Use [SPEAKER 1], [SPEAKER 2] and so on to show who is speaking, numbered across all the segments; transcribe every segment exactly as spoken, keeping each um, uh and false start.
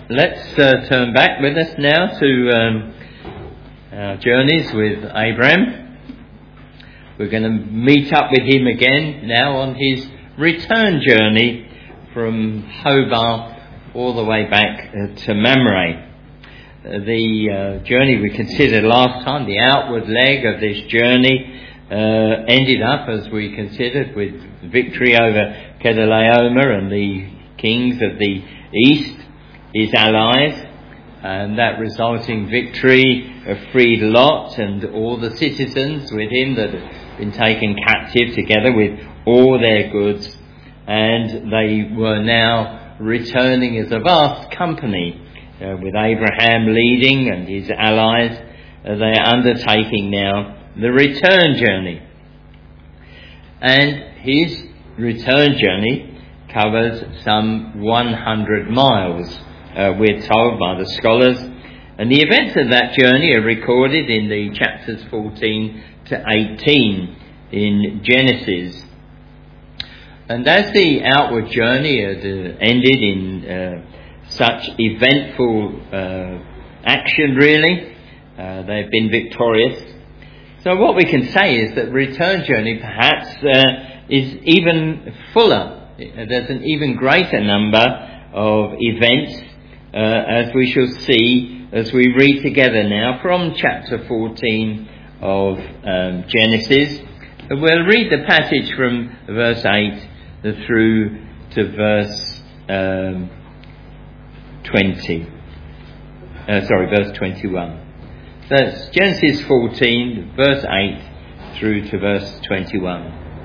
[SPEAKER 1] let's uh, turn back with us now to um, our journeys with Abraham. We're going to meet up with him again now on his return journey from Hobart all the way back uh, to Mamre. Uh, the uh, journey we considered last time, the outward leg of this journey, uh, ended up, as we considered, with victory over Kedorlaomer and the kings of the east, his allies, and that resulting victory freed Lot and all the citizens with him that had been taken captive, together with all their goods, and they were now returning as a vast company, uh, with Abraham leading and his allies. Uh, they are undertaking now the return journey. And his return journey covers some one hundred miles, uh, we're told by the scholars. And the events of that journey are recorded in the chapters fourteen to eighteen in Genesis. And as the outward journey had uh, ended in uh, such eventful uh, action, really, uh, they've been victorious. So what we can say is that the return journey perhaps uh, is even fuller. There's an even greater number of events, uh, as we shall see as we read together now from chapter fourteen of um, Genesis. We'll read the passage from verse eight through to verse um, twenty. Uh, sorry, verse twenty-one. So it's Genesis fourteen, verse eight through to verse twenty-one.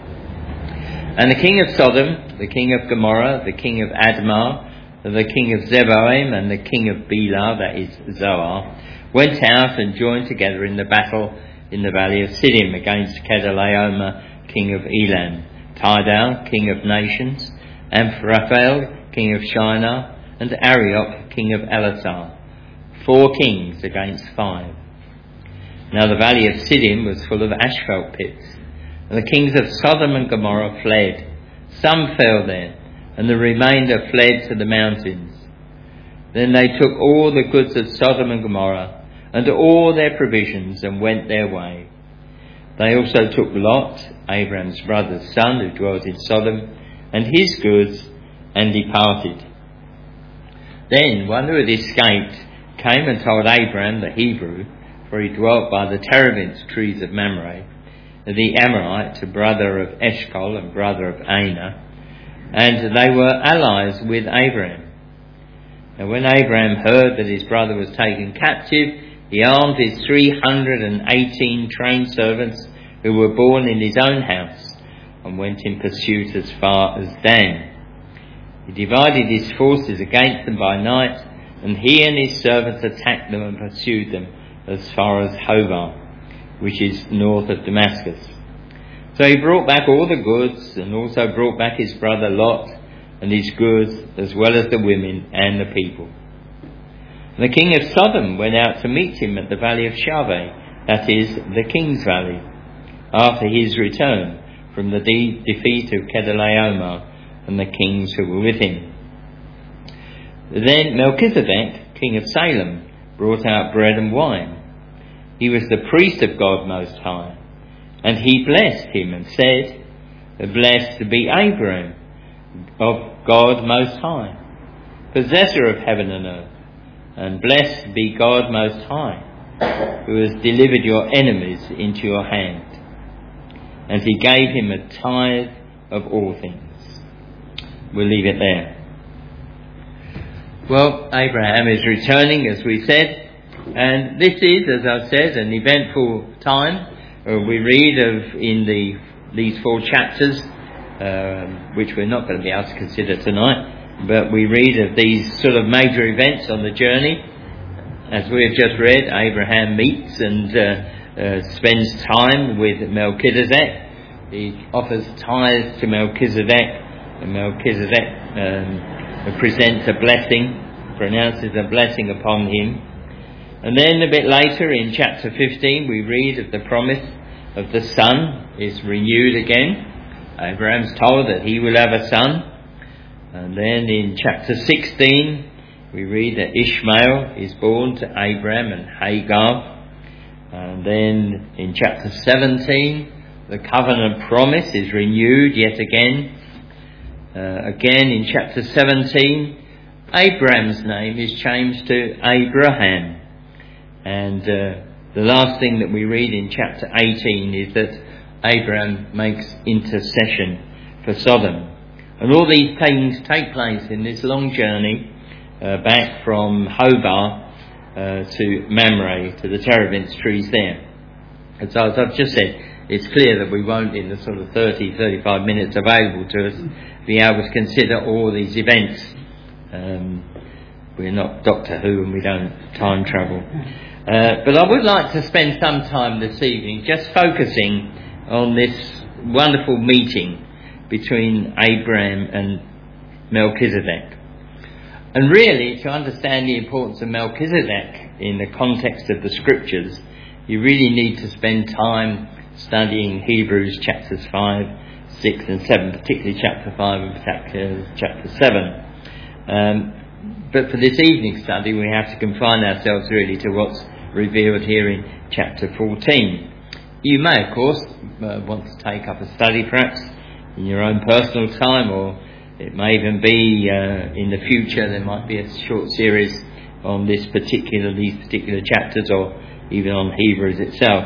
[SPEAKER 1] And the king of Sodom, the king of Gomorrah, the king of Admah, the king of Zeboim, and the king of Bela, that is Zoar, went out and joined together in the battle in the valley of Siddim against Kedorlaomer, king of Elam, Tidal, king of nations, Amphraphel, king of Shinar, and Arioch, king of Elasar, four kings against five. Now the valley of Siddim was full of asphalt pits, and the kings of Sodom and Gomorrah fled. Some fell there, and the remainder fled to the mountains. Then they took all the goods of Sodom and Gomorrah, and all their provisions, and went their way. They also took Lot, Abraham's brother's son, who dwelt in Sodom, and his goods, and departed. Then one who had escaped came and told Abraham the Hebrew, for he dwelt by the terebinth trees of Mamre, the Amorite, brother of Eshcol and brother of Aner, and they were allies with Abraham. And when Abraham heard that his brother was taken captive, he armed his three hundred and eighteen trained servants who were born in his own house, and went in pursuit as far as Dan. He divided his forces against them by night, and he and his servants attacked them and pursued them as far as Hobart, which is north of Damascus. So he brought back all the goods, and also brought back his brother Lot and his goods, as well as the women and the people. And the king of Sodom went out to meet him at the valley of Shaveh, that is, the king's valley, after his return from the de- defeat of Kedorlaomer and the kings who were with him. Then Melchizedek, king of Salem, brought out bread and wine. He was the priest of God Most High, and he blessed him and said, Blessed be Abraham of God Most High, possessor of heaven and earth, and blessed be God Most High, who has delivered your enemies into your hand. And he gave him a tithe of all things. We'll leave it there. Well, Abraham is returning, as we said, and this is, as I've said, an eventful time. Uh, we read of in the these four chapters, uh, which we're not going to be able to consider tonight, but we read of these sort of major events on the journey. As we have just read, Abraham meets and uh, uh, spends time with Melchizedek. He offers tithes to Melchizedek, and Melchizedek um, presents a blessing, pronounces a blessing upon him. And then a bit later in chapter fifteen we read of the promise of the son is renewed again. Abraham's told that he will have a son. And then in chapter sixteen we read that Ishmael is born to Abraham and Hagar. And then in chapter seventeen, the covenant promise is renewed yet again. Uh, again in chapter seventeen, Abraham's name is changed to Abraham. And uh, the last thing that we read in chapter eighteen is that Abraham makes intercession for Sodom. And all these things take place in this long journey uh, back from Hobah uh, to Mamre, to the terebinth trees there. And so as I've just said, it's clear that we won't, in the sort of thirty, thirty-five minutes available to us, be able to consider all these events. Um, we're not Doctor Who and we don't time travel. Uh, but I would like to spend some time this evening just focusing on this wonderful meeting between Abraham and Melchizedek. And really, to understand the importance of Melchizedek in the context of the scriptures, you really need to spend time studying Hebrews chapters five, six and seven, particularly chapter five and chapter seven. Um, but for this evening study, we have to confine ourselves really to what's revealed here in chapter fourteen. You may, of course, uh, want to take up a study perhaps in your own personal time, or it may even be uh, in the future there might be a short series on this particular, these particular chapters, or even on Hebrews itself.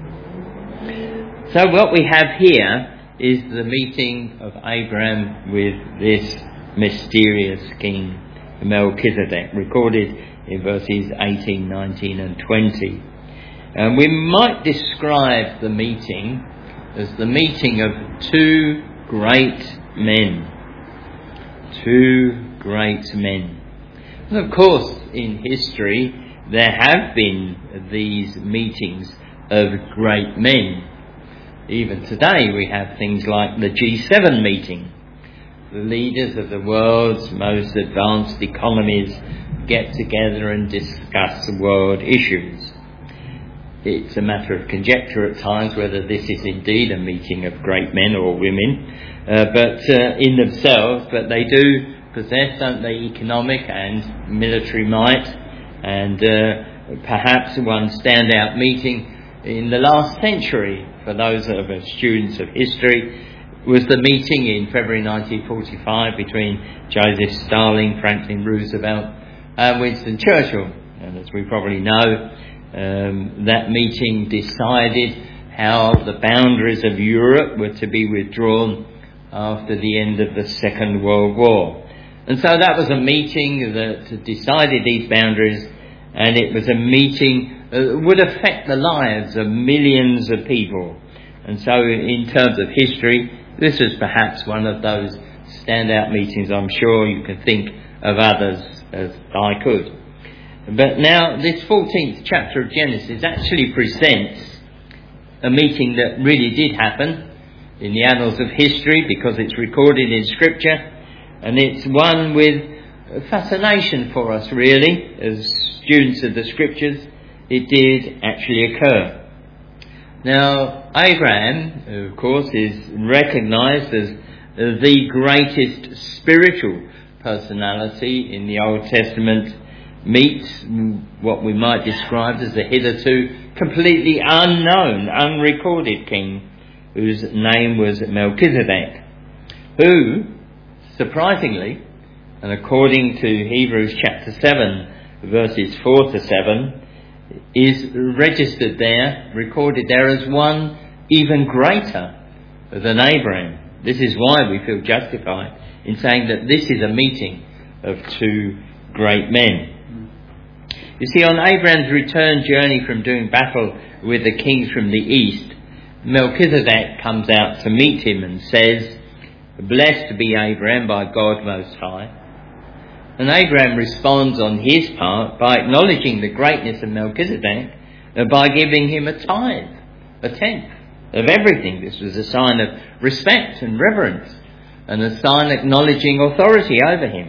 [SPEAKER 1] So what we have here is the meeting of Abraham with this mysterious king Melchizedek, recorded in verses eighteen, nineteen and twenty. And we might describe the meeting as the meeting of two great men. Two great men. And of course, in history, there have been these meetings of great men. Even today, we have things like the G seven meeting. The leaders of the world's most advanced economies get together and discuss world issues. It's a matter of conjecture at times whether this is indeed a meeting of great men or women, uh, but uh, in themselves, but they do possess, don't they, economic and military might, and uh, perhaps one standout meeting in the last century, for those of us students of history, was the meeting in February nineteen forty-five between Joseph Stalin, Franklin Roosevelt and Winston Churchill. And as we probably know, um, that meeting decided how the boundaries of Europe were to be withdrawn after the end of the Second World War. And so that was a meeting that decided these boundaries, and it was a meeting that would affect the lives of millions of people. And so in terms of history, this was perhaps one of those standout meetings. I'm sure you can think of others as I could. But now this fourteenth chapter of Genesis actually presents a meeting that really did happen in the annals of history, because it's recorded in Scripture, and it's one with fascination for us really as students of the Scriptures. It did actually occur. Now, Abraham, of course, is recognised as the greatest spiritual personality in the Old Testament, meets what we might describe as a hitherto completely unknown, unrecorded king, whose name was Melchizedek, who, surprisingly, and according to Hebrews chapter seven, verses four to seven, is registered there, recorded there as one even greater than Abraham. This is why we feel justified in saying that this is a meeting of two great men. You see, on Abraham's return journey from doing battle with the kings from the east, Melchizedek comes out to meet him and says, "Blessed be Abraham by God Most High." And Abraham responds on his part by acknowledging the greatness of Melchizedek uh, by giving him a tithe, a tenth of everything. This was a sign of respect and reverence, and a sign acknowledging authority over him.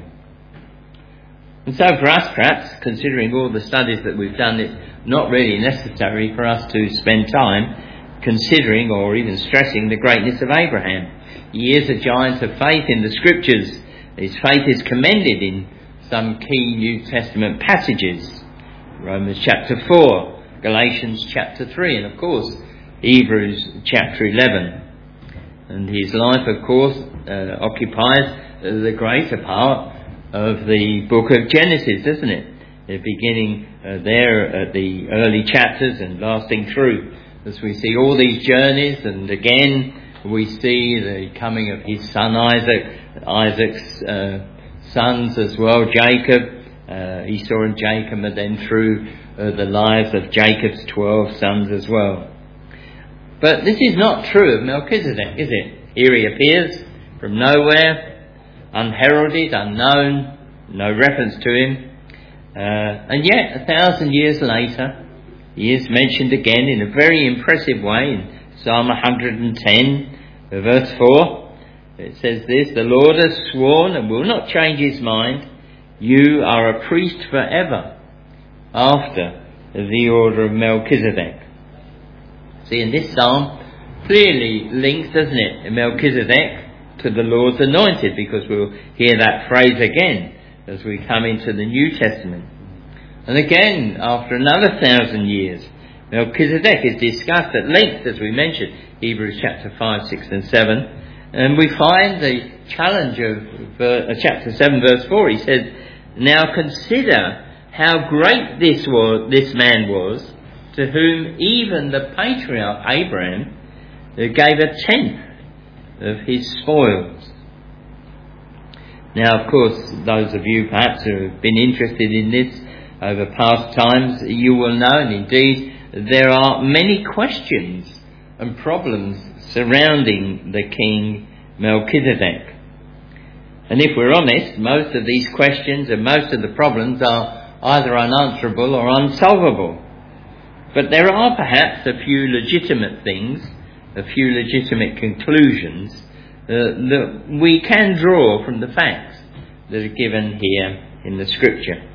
[SPEAKER 1] And so for us, perhaps, considering all the studies that we've done, it's not really necessary for us to spend time considering or even stressing the greatness of Abraham. He is a giant of faith in the Scriptures. His faith is commended in some key New Testament passages. Romans chapter four, Galatians chapter three, and of course Hebrews chapter eleven. And his life, of course, uh, occupies the greater part of the book of Genesis, doesn't it? The beginning uh, there at the early chapters and lasting through, as we see all these journeys, and again we see the coming of his son Isaac, Isaac's uh, sons as well, Jacob, uh, Esau and Jacob, and then through uh, the lives of Jacob's twelve sons as well. But this is not true of Melchizedek, is it? Here he appears from nowhere, unheralded, unknown, no reference to him. Uh, and yet, a thousand years later, he is mentioned again in a very impressive way in Psalm one hundred ten, verse four. It says this: "The Lord has sworn and will not change his mind. You are a priest forever, after the order of Melchizedek." See, in this psalm clearly links, doesn't it, Melchizedek to the Lord's anointed, because we'll hear that phrase again as we come into the New Testament. And again, after another thousand years, Melchizedek is discussed at length, as we mentioned, Hebrews chapter five, six and seven. And we find the challenge of uh, chapter seven, verse four. He says, "Now consider how great this was, this man was, to whom even the patriarch Abraham gave a tenth of his spoils." Now, of course, those of you perhaps who have been interested in this over past times, you will know, and indeed there are many questions and problems surrounding the king Melchizedek. And if we're honest, most of these questions and most of the problems are either unanswerable or unsolvable. But there are perhaps a few legitimate things, a few legitimate conclusions uh, that we can draw from the facts that are given here in the Scripture.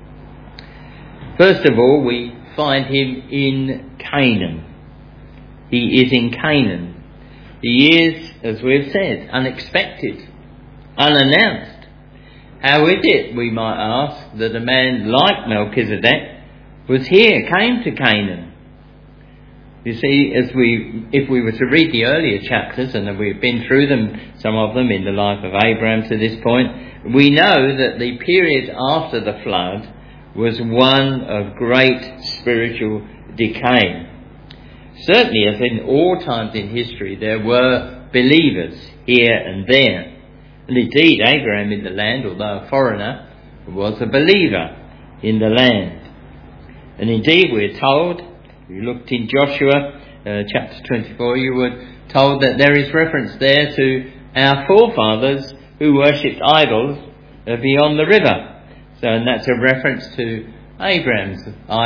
[SPEAKER 1] First of all, we find him in Canaan. He is in Canaan. He is, as we've said, unexpected, unannounced. How is it, we might ask, that a man like Melchizedek was here, came to Canaan? You see, as we, if we were to read the earlier chapters, and we've been through them, some of them in the life of Abraham to this point, we know that the period after the flood was one of great spiritual decay. Certainly, as in all times in history, there were believers here and there. And indeed, Abraham in the land, although a foreigner, was a believer in the land. And indeed, we're told, if you looked in Joshua uh, chapter twenty-four, you were told that there is reference there to our forefathers who worshipped idols uh, beyond the river. So, and that's a reference to Abraham's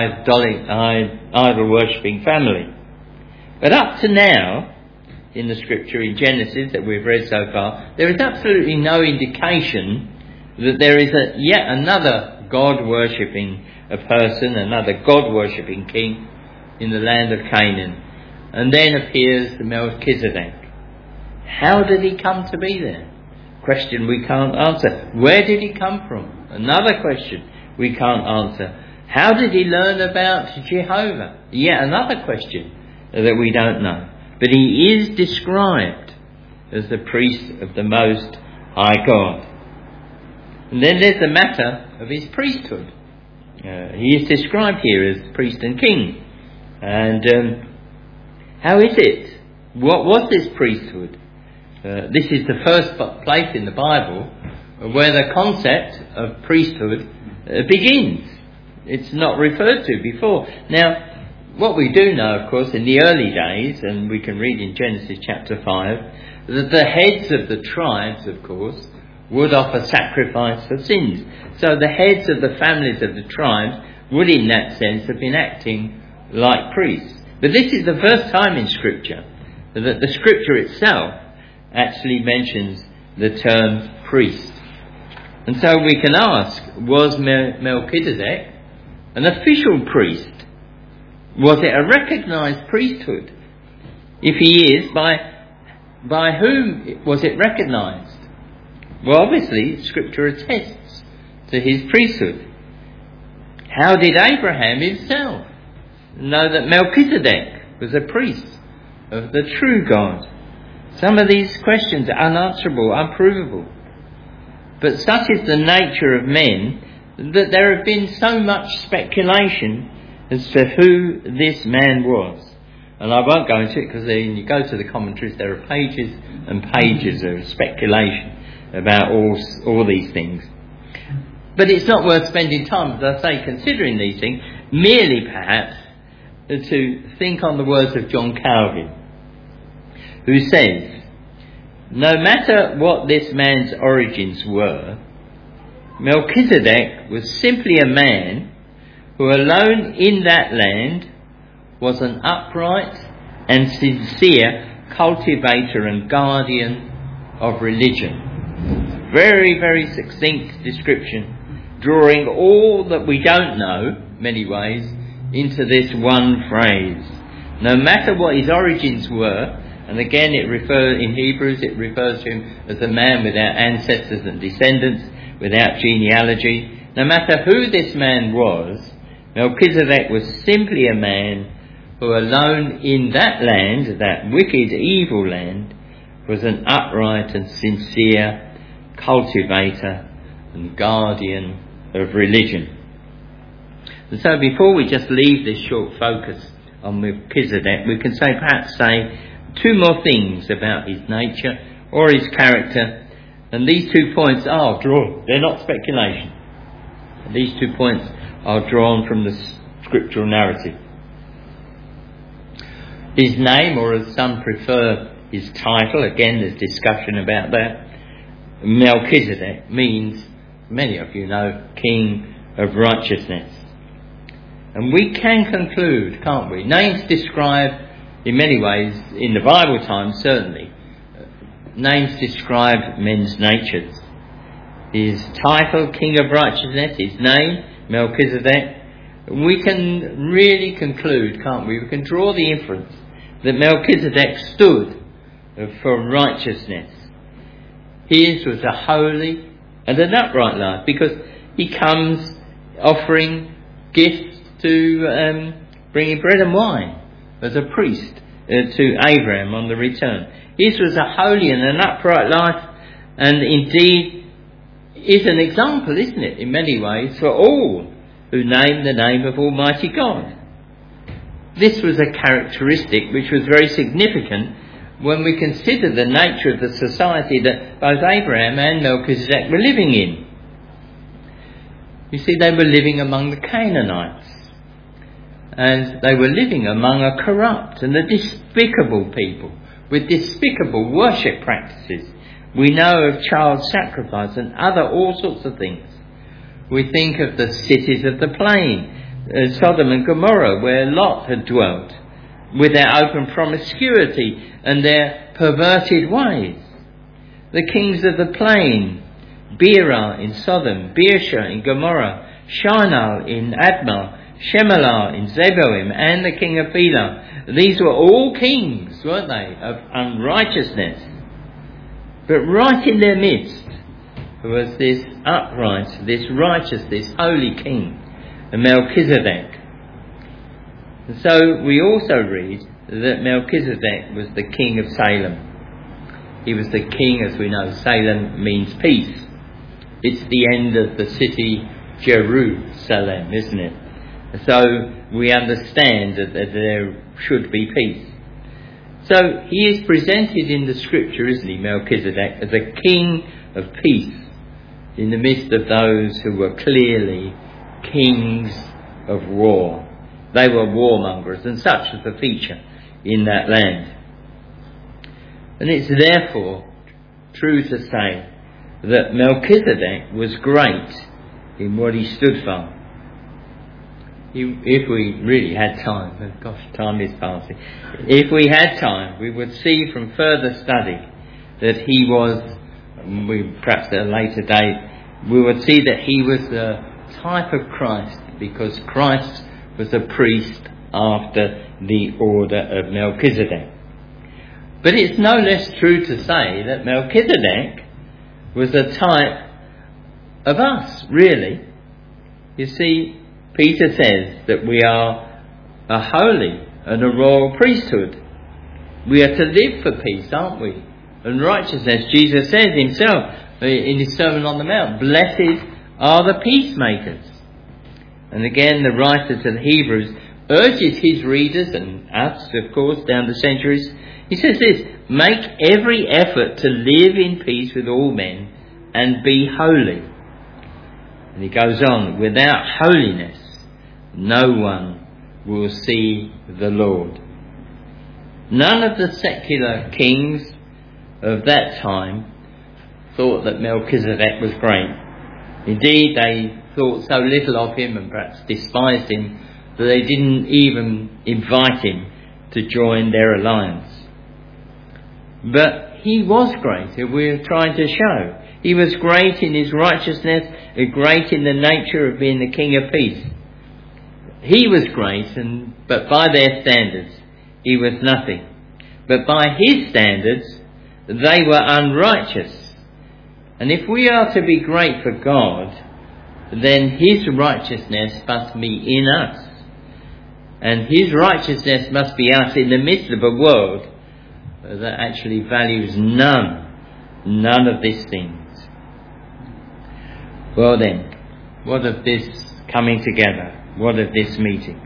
[SPEAKER 1] idol worshipping family. But up to now, in the Scripture, in Genesis that we've read so far, there is absolutely no indication that there is a, yet another God-worshipping a person, another God-worshipping king in the land of Canaan. And then appears Melchizedek. How did he come to be there? Question we can't answer. Where did he come from? Another question we can't answer. How did he learn about Jehovah? Yet another question that we don't know. But he is described as the priest of the Most High God. And then there's the matter of his priesthood. Uh, he is described here as priest and king. And um, how is it? What was this priesthood? Uh, this is the first place in the Bible where the concept of priesthood uh, begins. It's not referred to before. Now, what we do know, of course, in the early days, and we can read in Genesis chapter five, that the heads of the tribes, of course, would offer sacrifice for sins. So the heads of the families of the tribes would, in that sense, have been acting like priests. But this is the first time in Scripture that the Scripture itself actually mentions the term priest. And so we can ask, was Melchizedek an official priest? Was it a recognised priesthood? If he is, by, by whom was it recognised? Well, obviously, Scripture attests to his priesthood? How did Abraham himself know that Melchizedek was a priest of the true God? Some of these questions are unanswerable, unprovable. But such is the nature of men that there have been so much speculation as to who this man was. And I won't go into it because when you go to the commentaries there are pages and pages of speculation about all, all these things. But it's not worth spending time, as I say, considering these things, merely perhaps to think on the words of John Calvin, who says, no matter what this man's origins were, Melchizedek was simply a man who alone in that land was an upright and sincere cultivator and guardian of religion. Very, very succinct description, drawing all that we don't know, many ways, into this one phrase. No matter what his origins were, and again it refers, in Hebrews it refers to him as a man without ancestors and descendants, without genealogy. No matter who this man was, Melchizedek was simply a man who alone in that land, that wicked, evil land, was an upright and sincere cultivator and guardian of religion. And so before we just leave this short focus on Melchizedek, we can say perhaps say two more things about his nature or his character. And these two points are drawn, they're not speculation. These two points are drawn from the scriptural narrative. His name, or as some prefer his title, again there's discussion about that, Melchizedek, means, many of you know, King of Righteousness. And we can conclude, can't we? Names describe, in many ways, in the Bible times certainly, names describe men's natures. His title, King of Righteousness, his name, Melchizedek, we can really conclude, can't we? We can draw the inference that Melchizedek stood for righteousness. His was a holy and an upright life, because he comes offering gifts to um, bringing bread and wine as a priest uh, to Abraham on the return. His was a holy and an upright life, and indeed is an example, isn't it, in many ways, for all who name the name of Almighty God. This was a characteristic which was very significant when we consider the nature of the society that both Abraham and Melchizedek were living in. You see, they were living among the Canaanites, and they were living among a corrupt and a despicable people with despicable worship practices. We know of child sacrifice and other all sorts of things. We think of the cities of the plain, uh, Sodom and Gomorrah, where Lot had dwelt, with their open promiscuity and their perverted ways. The kings of the plain, Bera in Sodom, Beersha in Gomorrah, Shinar in Admah, Shemelah in Zeboim, and the king of Bela. These were all kings, weren't they, of unrighteousness. But right in their midst was this upright, this righteous, this holy king, Melchizedek. And so we also read that Melchizedek was the king of Salem. He was the king, as we know, Salem means peace. It's the end of the city Jerusalem, isn't it? So we understand that, that there should be peace. So he is presented in the scripture, isn't he, Melchizedek, as a king of peace in the midst of those who were clearly kings of war. They were warmongers, and such was the feature in that land. And it's therefore true to say that Melchizedek was great in what he stood for. If we really had time, gosh, time is passing. If we had time, we would see from further study that he was, we perhaps at a later date, we would see that he was the type of Christ, because Christ was a priest after the order of Melchizedek. But it's no less true to say that Melchizedek was a type of us, really. You see, Peter says that we are a holy and a royal priesthood. We are to live for peace, aren't we? And righteousness. Jesus says himself in his Sermon on the Mount, blessed are the peacemakers. And again, the writer to the Hebrews urges his readers, and us, of course, down the centuries. He says this, make every effort to live in peace with all men and be holy. And he goes on, without holiness, no one will see the Lord. None of the secular kings of that time thought that Melchizedek was great. Indeed, they thought so little of him and perhaps despised him that they didn't even invite him to join their alliance. But he was great, as we're trying to show. He was great in his righteousness, great in the nature of being the King of Peace. He was great, and but by their standards, he was nothing. But by his standards, they were unrighteous. And if we are to be great for God, then his righteousness must be in us. And his righteousness must be us in the midst of a world that actually values none, none of these things. Well then, what of this coming together? What of this meeting?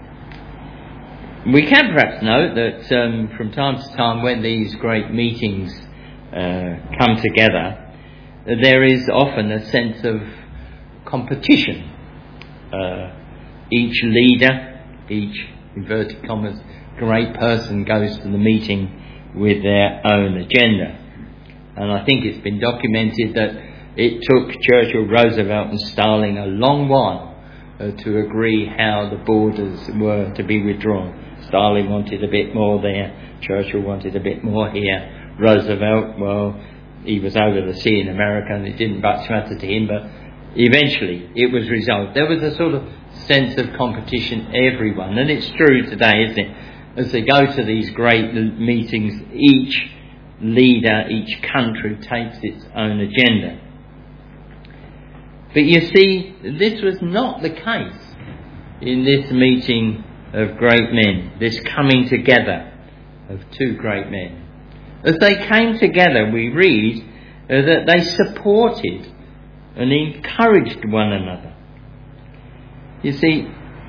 [SPEAKER 1] We can perhaps note that um, from time to time when these great meetings uh, come together, there is often a sense of competition. Uh, each leader, each inverted commas great person goes to the meeting with their own agenda. And I think it's been documented that it took Churchill, Roosevelt and Stalin a long while uh, to agree how the borders were to be withdrawn. Stalin wanted a bit more there, Churchill wanted a bit more here. Roosevelt, well, he was over the sea in America and it didn't much matter to him, but eventually it was resolved. There was a sort of sense of competition, everyone, and it's true today, isn't it? As they go to these great meetings, each leader, each country takes its own agenda. But you see, this was not the case in this meeting of great men, this coming together of two great men. As they came together, we read uh, that they supported and encouraged one another. You see,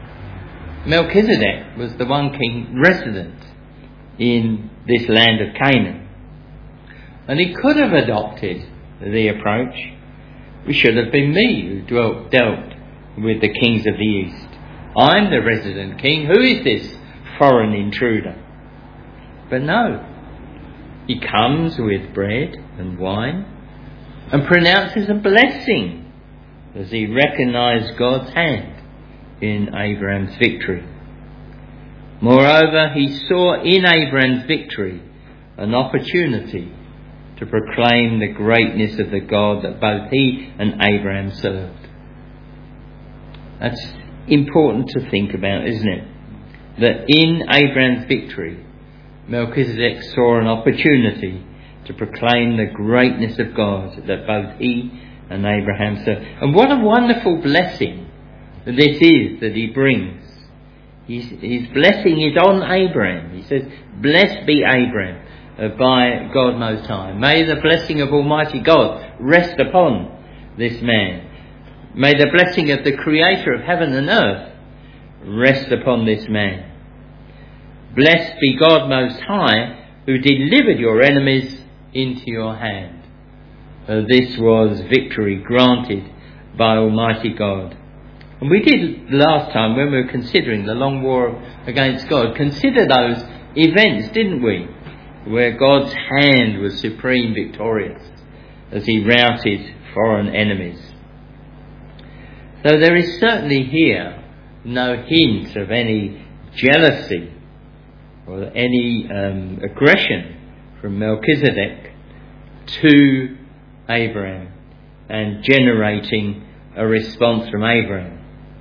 [SPEAKER 1] Melchizedek was the one king resident in this land of Canaan. And he could have adopted the approach, it should have been me who dwelt, dealt with the kings of the east. I'm the resident king. Who is this foreign intruder? But no. He comes with bread and wine and pronounces a blessing as he recognised God's hand in Abraham's victory. Moreover, he saw in Abraham's victory an opportunity to proclaim the greatness of the God that both he and Abraham served. That's important to think about, isn't it? That in Abraham's victory, Melchizedek saw an opportunity to proclaim the greatness of God that both he and Abraham served. And what a wonderful blessing this is that he brings. His, his blessing is on Abraham. He says, blessed be Abraham uh, by God Most High. May the blessing of Almighty God rest upon this man. May the blessing of the Creator of heaven and earth rest upon this man. Blessed be God Most High, who delivered your enemies into your hand. Uh, this was victory granted by Almighty God. And we did last time, when we were considering the long war against God, consider those events, didn't we? Where God's hand was supreme victorious as he routed foreign enemies. So there is certainly here no hint of any jealousy or any um, aggression from Melchizedek to Abraham and generating a response from Abraham.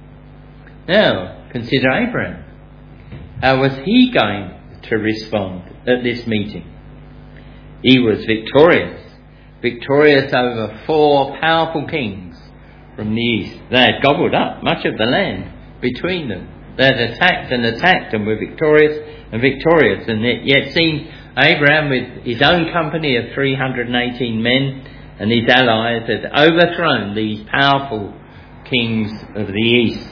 [SPEAKER 1] Now, consider Abraham. How was he going to respond at this meeting? He was victorious, victorious over four powerful kings from the east. They had gobbled up much of the land between them. They had attacked and attacked and were victorious and victorious, and it yet seemed Abraham, with his own company of three hundred eighteen men and his allies, had overthrown these powerful kings of the east.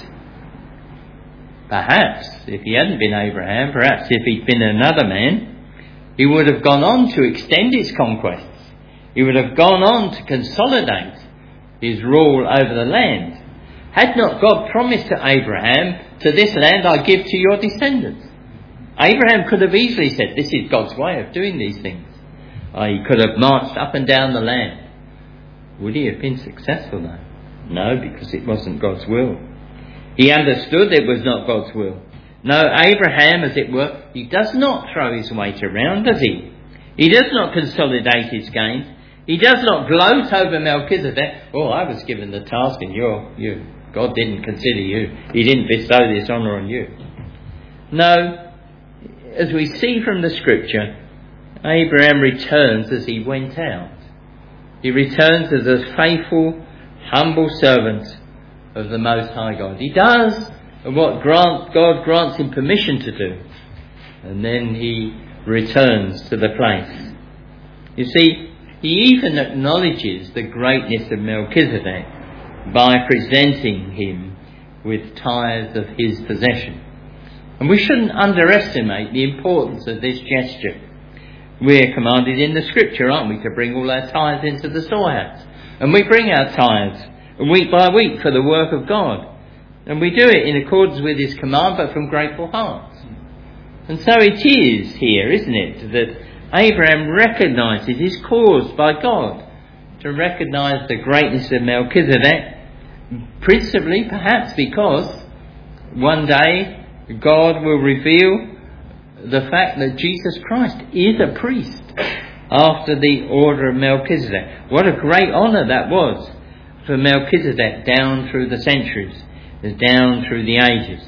[SPEAKER 1] Perhaps, if he hadn't been Abraham, perhaps if he'd been another man, he would have gone on to extend his conquests. He would have gone on to consolidate his rule over the land. Had not God promised to Abraham, "To this land I give to your descendants"? Abraham could have easily said, "This is God's way of doing these things." Uh, he could have marched up and down the land. Would he have been successful though? No, because it wasn't God's will. He understood it was not God's will. No, Abraham, as it were, he does not throw his weight around, does he? He does not consolidate his gains. He does not gloat over Melchizedek. "Oh, I was given the task and you're, you. God didn't consider you. He didn't bestow this honour on you." No, as we see from the scripture, Abraham returns as he went out. He returns as a faithful, humble servant of the Most High God. He does what grant, God grants him permission to do. And then he returns to the place. You see, he even acknowledges the greatness of Melchizedek by presenting him with tithes of his possession. And we shouldn't underestimate the importance of this gesture. We're commanded in the scripture, aren't we, to bring all our tithes into the storehouse. And we bring our tithes week by week for the work of God. And we do it in accordance with his command, but from grateful hearts. And so it is here, isn't it, that Abraham recognises is caused by God to recognise the greatness of Melchizedek, principally perhaps because one day God will reveal the fact that Jesus Christ is a priest after the order of Melchizedek. What a great honour that was for Melchizedek down through the centuries, down through the ages.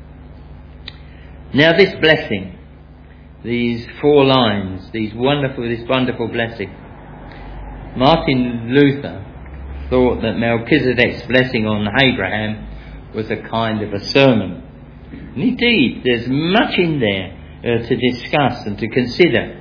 [SPEAKER 1] Now this blessing, these four lines, these wonderful, this wonderful blessing, Martin Luther thought that Melchizedek's blessing on Abraham was a kind of a sermon. And indeed, there's much in there uh, to discuss and to consider.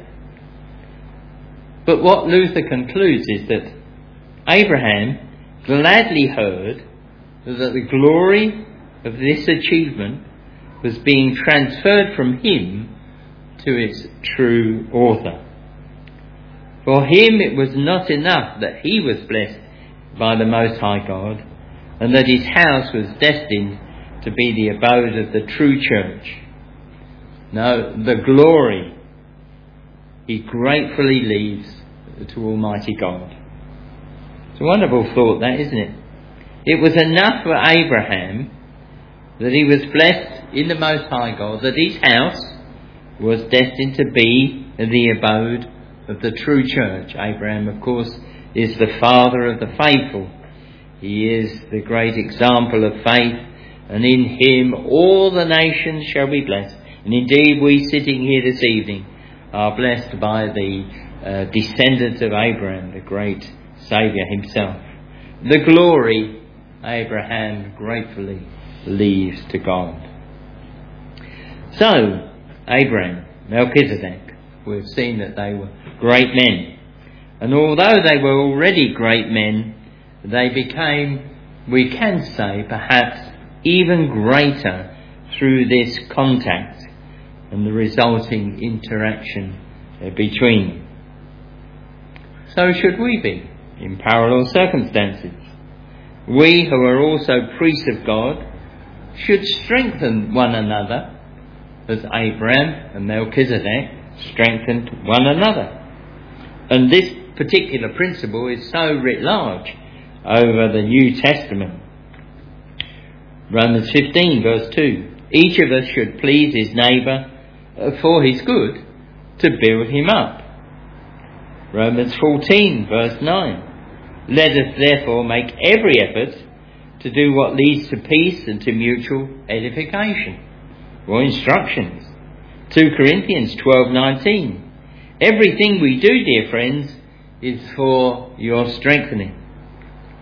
[SPEAKER 1] But what Luther concludes is that Abraham gladly heard that the glory of this achievement was being transferred from him to its true author. For him it was not enough that he was blessed by the Most High God and that his house was destined to be the abode of the true church. No, the glory he gratefully leaves to Almighty God. It's a wonderful thought that, isn't it? It was enough for Abraham that he was blessed in the Most High God, that his house was destined to be the abode of the true church. Abraham, of course, is the father of the faithful. He is the great example of faith, and in him all the nations shall be blessed. And indeed, we sitting here this evening are blessed by the uh, descendants of Abraham, the great Saviour himself. The glory Abraham gratefully leaves to God. So, Abraham, Melchizedek, we've seen that they were great men. And although they were already great men, they became, we can say, perhaps even greater through this contact and the resulting interaction between them. So should we be in parallel circumstances. We who are also priests of God should strengthen one another as Abraham and Melchizedek strengthened one another. And this particular principle is so writ large over the New Testament. Romans fifteen verse two. Each of us should please his neighbour for his good, to build him up. Romans fourteen verse nine. Let us therefore make every effort to do what leads to peace and to mutual edification, or instructions. Second Corinthians twelve nineteen. Everything we do, dear friends, is for your strengthening.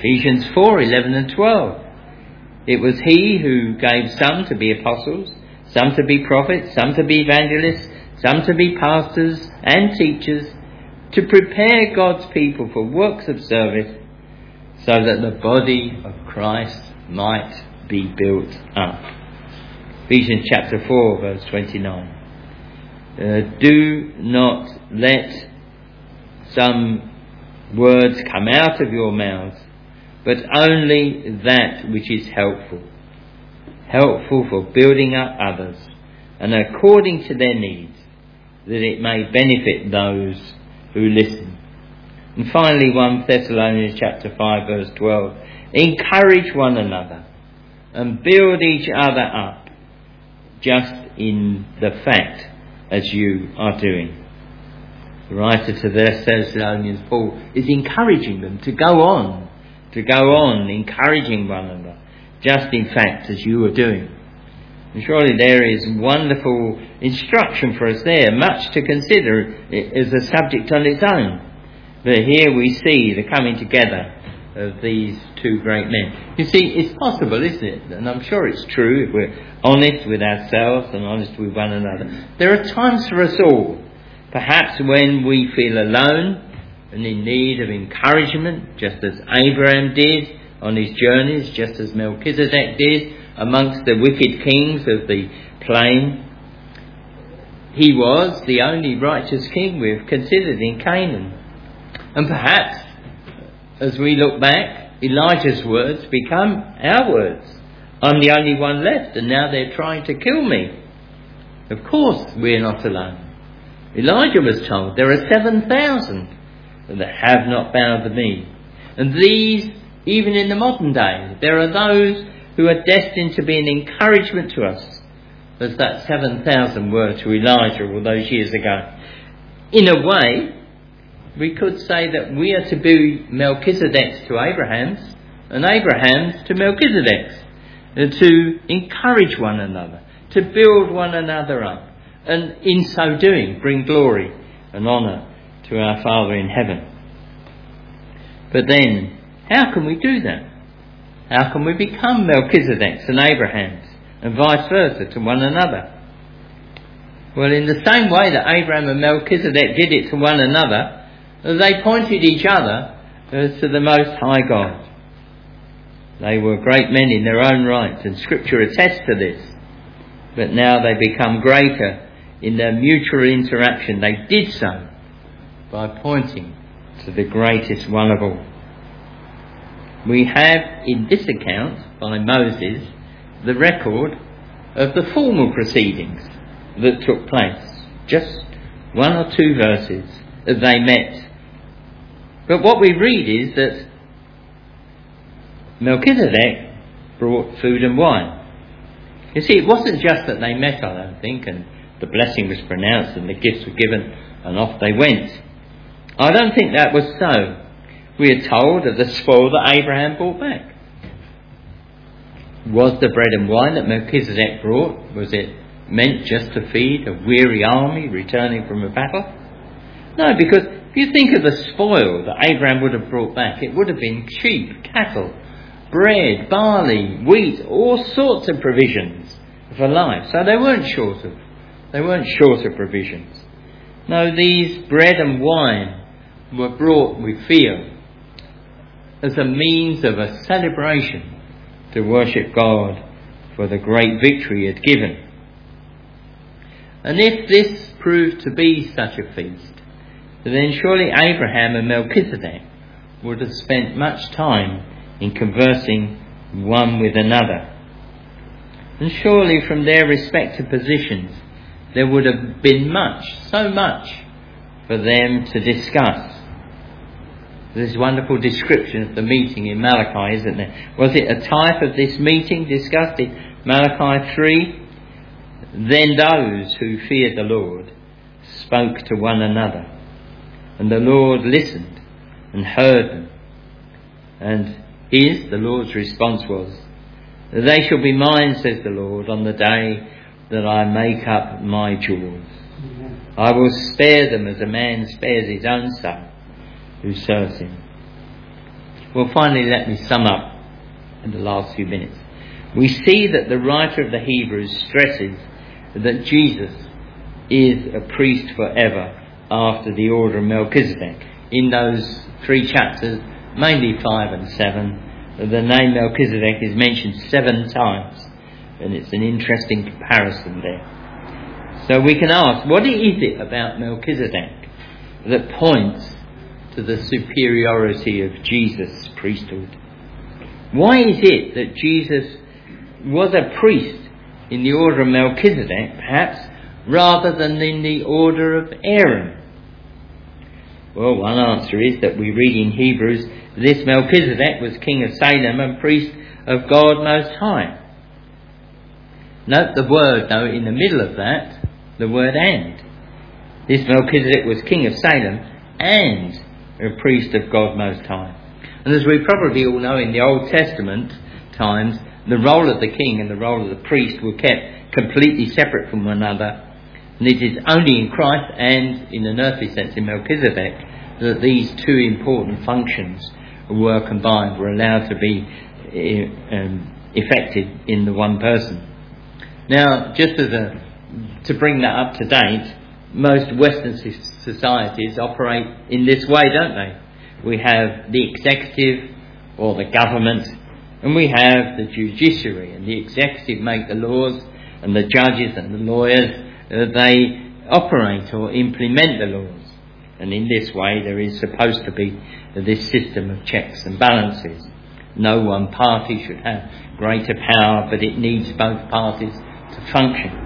[SPEAKER 1] Ephesians four, eleven and twelve. It was he who gave some to be apostles, some to be prophets, some to be evangelists, some to be pastors and teachers, to prepare God's people for works of service, so that the body of Christ might be built up. Ephesians chapter four, verse twenty-nine. Uh, do not let some words come out of your mouths, but only that which is helpful. Helpful for building up others, and according to their needs, that it may benefit those who listen. And finally, First Thessalonians chapter five, verse twelve. Encourage one another and build each other up, just in the fact as you are doing. The writer to the Thessalonians, Paul, is encouraging them to go on, to go on, encouraging one another, just in fact as you are doing. And surely there is wonderful instruction for us there, much to consider as a subject on its own. But here we see the coming together of these two great men. You see, it's possible, isn't it? And I'm sure it's true if we're honest with ourselves and honest with one another. There are times for us all, perhaps when we feel alone and in need of encouragement, just as Abraham did on his journeys, just as Melchizedek did amongst the wicked kings of the plain. He was the only righteous king we've considered in Canaan. And perhaps, as we look back, Elijah's words become our words. I'm the only one left, and now they're trying to kill me. Of course, we're not alone. Elijah was told there are seven thousand that have not bowed the knee. And these, even in the modern day, there are those who are destined to be an encouragement to us, as that seven thousand were to Elijah all those years ago. In a way, we could say that we are to be Melchizedek's to Abraham's, and Abraham's to Melchizedek's, to encourage one another, to build one another up, and in so doing bring glory and honour to our Father in heaven. But then, how can we do that? How can we become Melchizedek's and Abraham's, and vice versa to one another? Well, in the same way that Abraham and Melchizedek did it to one another, they pointed each other to the Most High God. They were great men in their own right, and Scripture attests to this. But now they become greater in their mutual interaction. They did so by pointing to the greatest one of all. We have in this account by Moses the record of the formal proceedings that took place. Just one or two verses as they met. But what we read is that Melchizedek brought food and wine. You see, it wasn't just that they met, I don't think, and the blessing was pronounced and the gifts were given and off they went. I don't think that was so. We are told of the spoil that Abraham brought back. Was the bread and wine that Melchizedek brought, was it meant just to feed a weary army returning from a battle? No, because if you think of the spoil that Abraham would have brought back, it would have been sheep, cattle, bread, barley, wheat, all sorts of provisions for life. So they weren't short of, they weren't short of provisions. No, these bread and wine were brought, we feel, as a means of a celebration to worship God for the great victory he had given. And if this proved to be such a feast, then surely Abraham and Melchizedek would have spent much time in conversing one with another. And surely from their respective positions there would have been much, so much, for them to discuss. There's a wonderful description of the meeting in Malachi, isn't there? Was it a type of this meeting discussed in Malachi three? Then those who feared the Lord spoke to one another, and the Lord listened and heard them. And his, the Lord's response was, "They shall be mine, says the Lord, on the day that I make up my jewels. I will spare them as a man spares his own son who serves him." Well, finally, let me sum up in the last few minutes. We see that the writer of the Hebrews stresses that Jesus is a priest forever after the order of Melchizedek. In those three chapters, mainly five and seven, the name Melchizedek is mentioned seven times, and it's an interesting comparison there. So we can ask, what is it about Melchizedek that points to the superiority of Jesus' priesthood? Why is it that Jesus was a priest in the order of Melchizedek, perhaps, rather than in the order of Aaron? Well, one answer is that we read in Hebrews, this Melchizedek was king of Salem and priest of God Most High. Note the word, though, in the middle of that, the word and. This Melchizedek was king of Salem and a priest of God Most High. And as we probably all know, in the Old Testament times, the role of the king and the role of the priest were kept completely separate from one another. And it is only in Christ and, in an earthly sense, in Melchizedek, that these two important functions were combined, were allowed to be um, effected in the one person. Now, just as a, to bring that up to date, most Western societies operate in this way, don't they? We have the executive or the government, and we have the judiciary, and the executive make the laws, and the judges and the lawyers, uh, they operate or implement the laws. And in this way there is supposed to be this system of checks and balances. No one party should have greater power, but it needs both parties to function.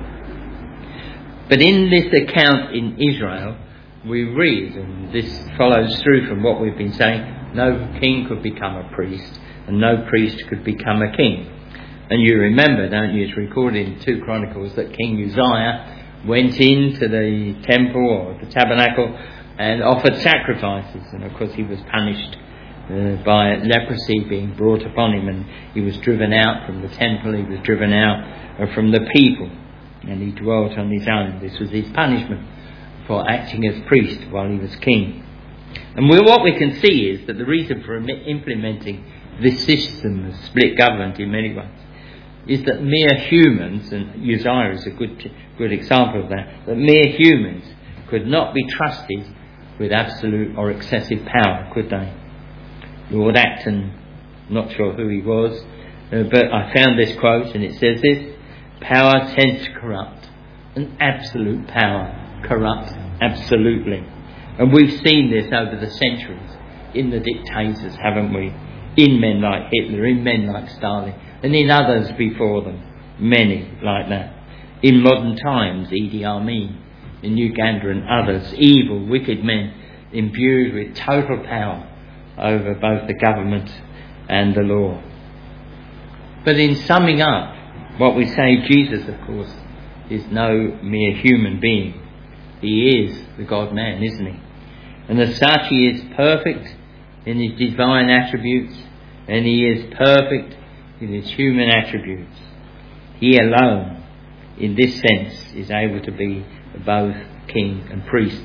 [SPEAKER 1] But in this account in Israel, we read, and this follows through from what we've been saying, no king could become a priest, and no priest could become a king. And you remember, don't you, it's recorded in two Chronicles that King Uzziah went into the temple or the tabernacle and offered sacrifices, and of course he was punished uh, by leprosy being brought upon him, and he was driven out from the temple, he was driven out uh, from the people, and he dwelt on his own. This was his punishment for acting as priest while he was king. And we, what we can see is that the reason for implementing this system of split government in many ways is that mere humans, and Uzziah is a good good example of that, that mere humans could not be trusted with absolute or excessive power, could they? Lord Acton, not sure who he was, uh, but I found this quote, and it says this: power tends to corrupt, and absolute power corrupts absolutely. And we've seen this over the centuries in the dictators, haven't we? In men like Hitler, in men like Stalin, and in others before them, many like that. In modern times, Idi Amin in Uganda and others, evil, wicked men imbued with total power over both the government and the law. But in summing up, what we say, Jesus, of course, is no mere human being. He is the God-man, isn't he? And as such, he is perfect in his divine attributes, and he is perfect in his human attributes. He alone, in this sense, is able to be both king and priest.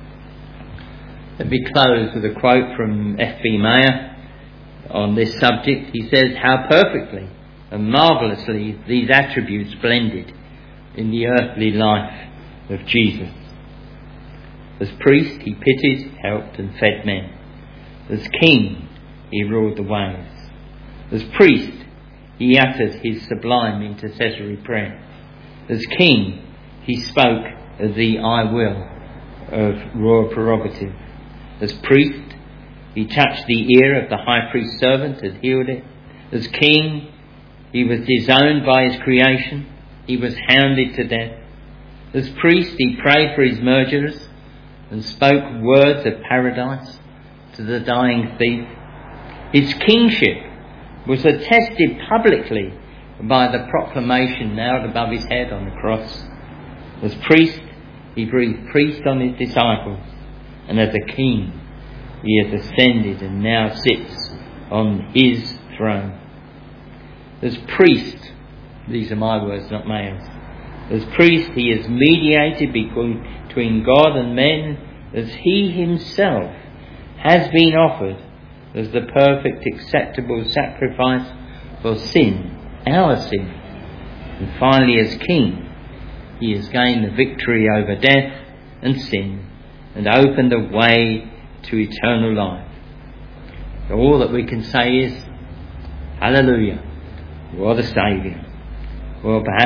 [SPEAKER 1] Let me close with a quote from F B Meyer on this subject. He says, how perfectly and marvellously these attributes blended in the earthly life of Jesus. As priest, he pitied, helped and fed men. As king, he ruled the waves. As priest, he uttered his sublime intercessory prayer. As king, he spoke the I will of royal prerogative. As priest, he touched the ear of the high priest's servant and healed it. As king, he was disowned by his creation. He was hounded to death. As priest, he prayed for his murderers and spoke words of paradise to the dying thief. His kingship was attested publicly by the proclamation nailed above his head on the cross. As priest, he breathed priest on his disciples, and as a king, he has ascended and now sits on his throne. As priest, these are my words, not Mayer's. As priest, he is mediated between God and men, as he himself has been offered as the perfect acceptable sacrifice for sin, our sin. And finally, as King, he has gained the victory over death and sin and opened the way to eternal life. So all that we can say is, hallelujah, what a Saviour. Well, perhaps